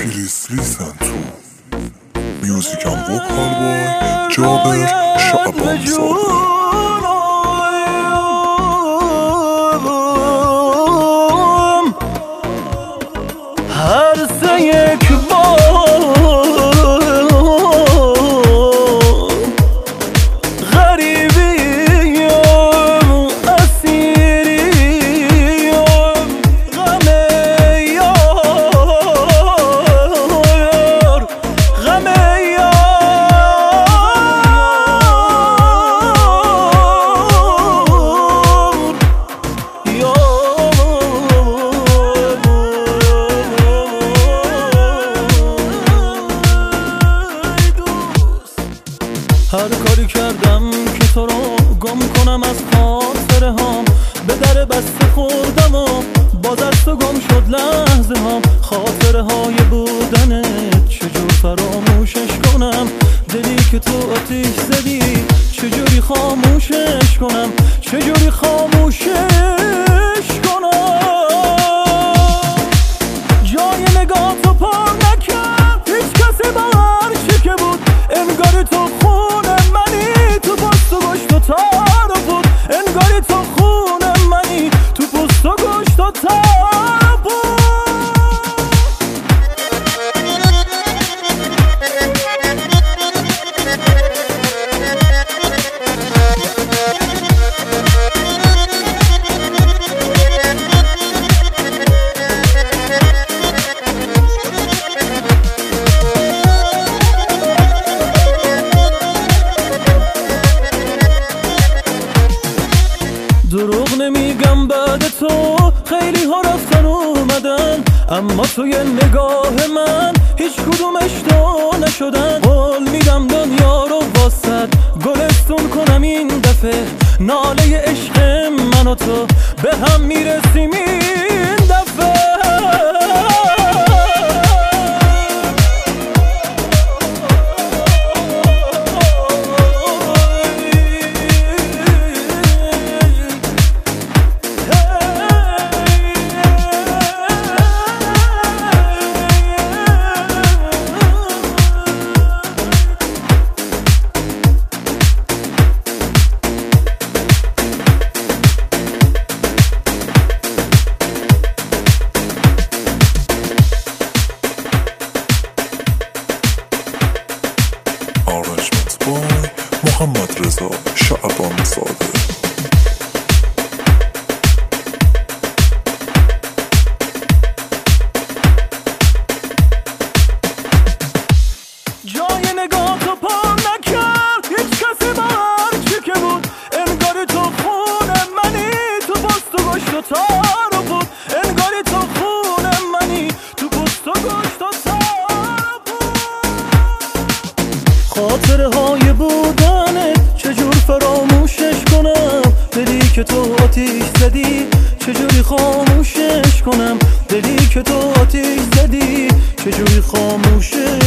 Please listen to Music and Vocal Boy جابر شعبان صادق. هر کاری کردم که تو رو گم کنم از خاطره هام، به در بسته خوردم و باز از تو گم شد لحظه هام. خاطره های بودنت چجور فراموشش کنم، دلی که تو آتیش زدی چجوری خاموشش کنم، چجوری خاموشش کنم. جای نگاه تو پر نکرد هیچ کسی با هر چی که بود، انگاری تو خون منی تو پوست و گوشت و تار بود، انگاری تو خون منی تو پوست و گوشت و تار بود. دروغ نمیگم بعد تو خیلی ها رفتن اومدن، اما توی نگاه من هیچ کدومش تو نشدن. قول میدم دنیا رو واسد گلستون کنم این دفعه، ناله عشق من و تو به هم میرسیم این دفعه. محمد رضا شعبان صادق. جای نگاه تو پر نکرد هیچ کسی با هر چی که بود، انگاری تو خون منی تو پوست و گوشت و تار بود، انگاری تو خون منی تو پوست و گوشت و تار بود. خاطره های بودنت چجور فراموشش کنم، دلی که تو آتیش زدی چجوری خاموشش کنم، دلی که تو آتیش زدی چجوری خاموشش